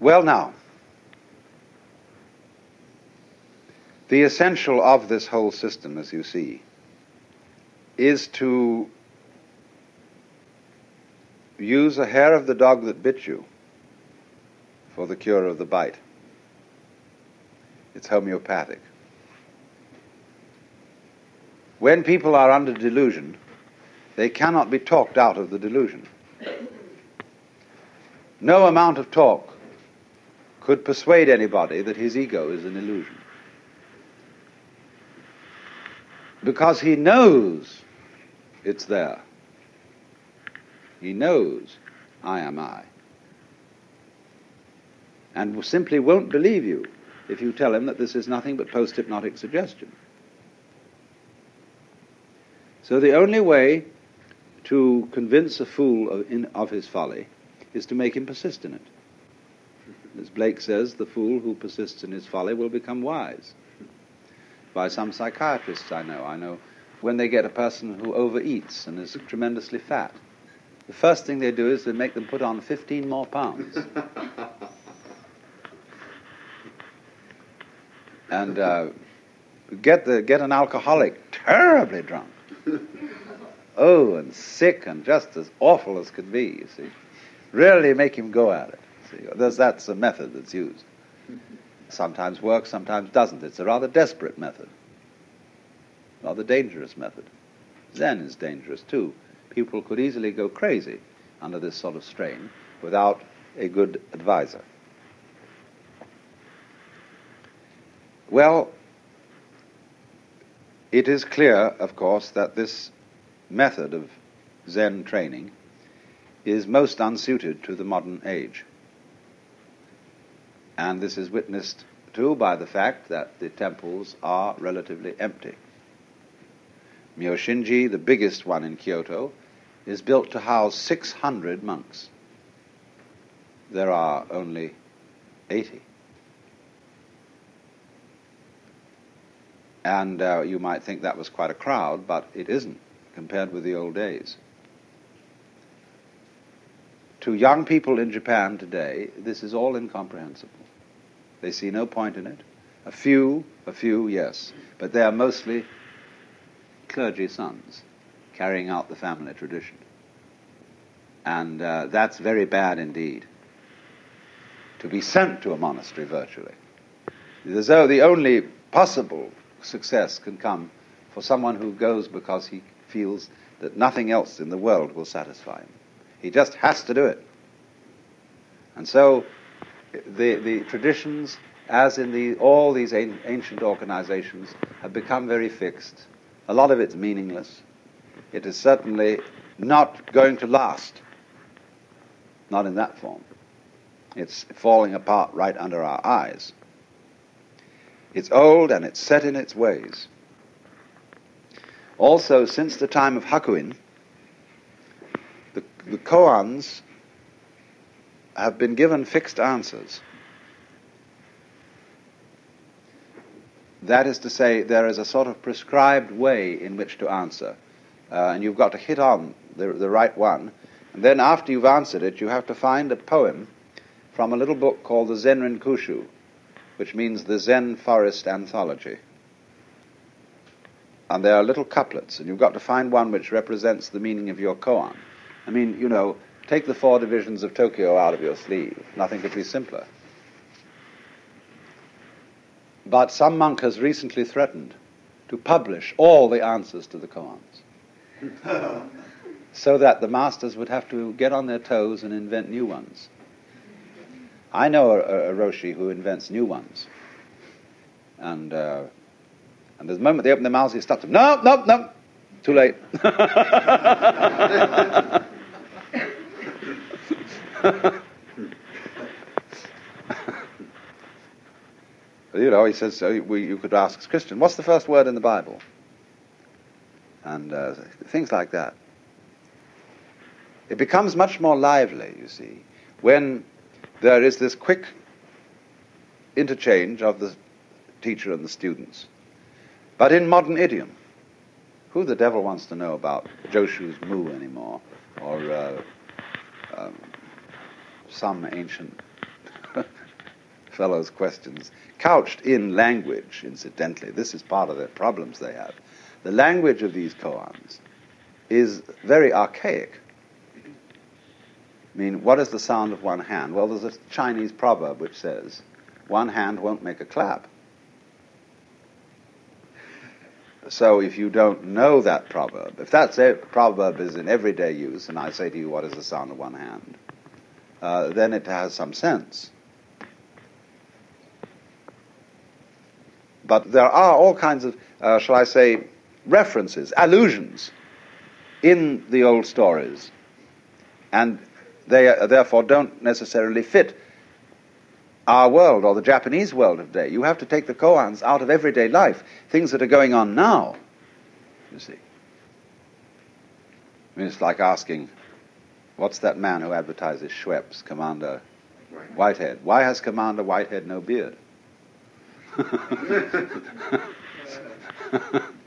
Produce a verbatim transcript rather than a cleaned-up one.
Well, now, the essential of this whole system, as you see, is to use a hair of the dog that bit you for the cure of the bite. It's homeopathic. When people are under delusion, they cannot be talked out of the delusion. No amount of talk could persuade anybody that his ego is an illusion. Because he knows it's there. He knows I am I. And simply won't believe you if you tell him that this is nothing but post-hypnotic suggestion. So the only way to convince a fool of, in, of his folly is to make him persist in it. As Blake says, the fool who persists in his folly will become wise. By some psychiatrists I know. I know when they get a person who overeats and is tremendously fat, the first thing they do is they make them put on fifteen more pounds. and uh, get the get an alcoholic terribly drunk. Oh, and sick and just as awful as could be, you see. Really make him go at it. See, There's, that's a method that's used. Sometimes works, sometimes doesn't. It's a rather desperate method. Rather dangerous method. Zen is dangerous too. People could easily go crazy under this sort of strain without a good advisor. Well, it is clear, of course, that this method of Zen training is most unsuited to the modern age. And this is witnessed, too, by the fact that the temples are relatively empty. Myoshinji, the biggest one in Kyoto, is built to house six hundred monks. There are only eighty. And uh, you might think that was quite a crowd, but it isn't, compared with the old days. To young people in Japan today, this is all incomprehensible. They see no point in it. A few, a few, yes, but they are mostly clergy sons carrying out the family tradition. And uh, that's very bad indeed, to be sent to a monastery virtually. As though the only possible success can come for someone who goes because he feels that nothing else in the world will satisfy him. He just has to do it. And so the the traditions, as in the all these ancient organizations, have become very fixed. A lot of it's meaningless. It is certainly not going to last. Not in that form. It's falling apart right under our eyes. It's old and it's set in its ways. Also, since the time of Hakuin, the, the koans have been given fixed answers. That is to say, there is a sort of prescribed way in which to answer, uh, and you've got to hit on the, the right one. And then after you've answered it, you have to find a poem from a little book called the Zenrin Kushu, which means the Zen Forest Anthology. And there are little couplets, and you've got to find one which represents the meaning of your koan. I mean, you know, take the four divisions of Tokyo out of your sleeve. Nothing could be simpler. But some monk has recently threatened to publish all the answers to the koans, so that the masters would have to get on their toes and invent new ones. I know a, a Roshi who invents new ones. And uh, and the moment they open their mouths, he stops them. No, no, no, too late. You know, he says, so we, you could ask Christian, what's the first word in the Bible? And uh, things like that. It becomes much more lively, you see, when there is this quick interchange of the teacher and the students. But in modern idiom, who the devil wants to know about Joshu's moo anymore, or uh, um, some ancient fellow's questions, couched in language, incidentally. This is part of the problems they have. The language of these koans is very archaic. I mean, what is the sound of one hand? Well, there's a Chinese proverb which says, one hand won't make a clap. So if you don't know that proverb, if that proverb is in everyday use, and I say to you, what is the sound of one hand? Uh, then it has some sense. But there are all kinds of, uh, shall I say, references, allusions in the old stories. And they uh, therefore don't necessarily fit our world or the Japanese world of today. You have to take the koans out of everyday life, things that are going on now, you see. I mean, it's like asking, what's that man who advertises Schweppes, Commander Whitehead? Why has Commander Whitehead no beard?